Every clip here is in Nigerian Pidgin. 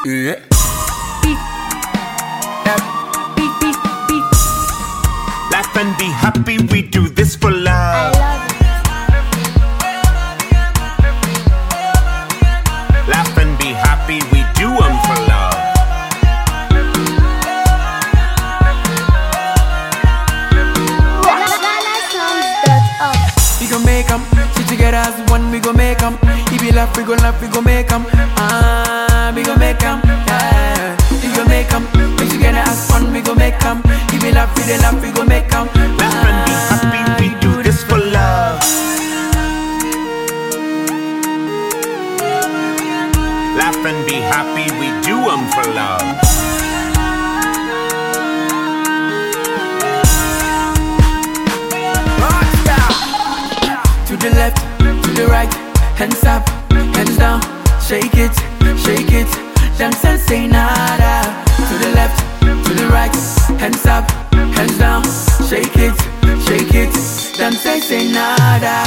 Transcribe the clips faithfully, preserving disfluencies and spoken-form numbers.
Yeah. Beat. Yep. Beat, beat, beat. Laugh and be happy, we do this for love. Laugh and be happy, we do them for love. We gon' make 'em, sit together as one, we gon' make 'em. If we laugh, we gon' laugh, we gon' make 'em. Ah, we gon' make 'em, yeah. We gon' make 'em, sit together as one, we gon' make 'em. If we laugh, we dey laugh, we gon' make 'em. Laugh and be happy, we do this for love. Laugh and be happy, we do them for love. To the left, to the right, hands up, hands down, shake it, shake it, dance and say nada. To the left, to the right, hands up, hands down, shake it, shake it, dance and say nada.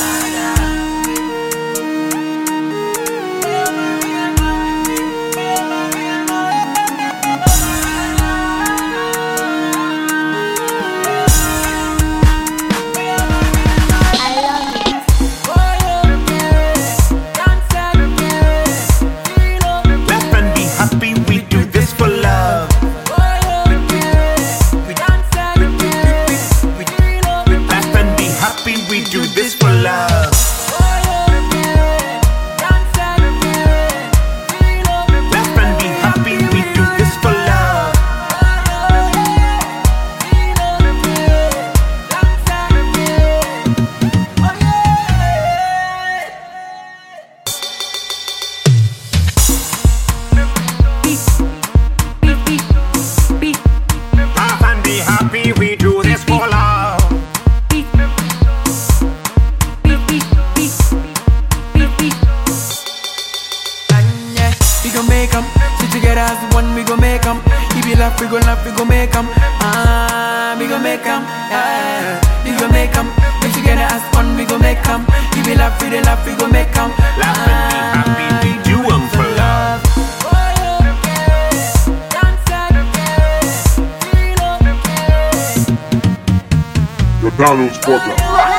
We do this for love. Laugh and be happy, we do this for love. Laugh and be happy, we do this for love. We gon' make 'em, sit together as one, we gon' make 'em. If we laugh, we gon' laugh, we gon' make 'em. Ah, we gon' make 'em, yeah. We gon' make 'em, sit together as one, we gon' make 'em. If we laugh, we dey laugh, we gon' make 'em. Laugh and be happy, we do them for love. The Donald Spotter.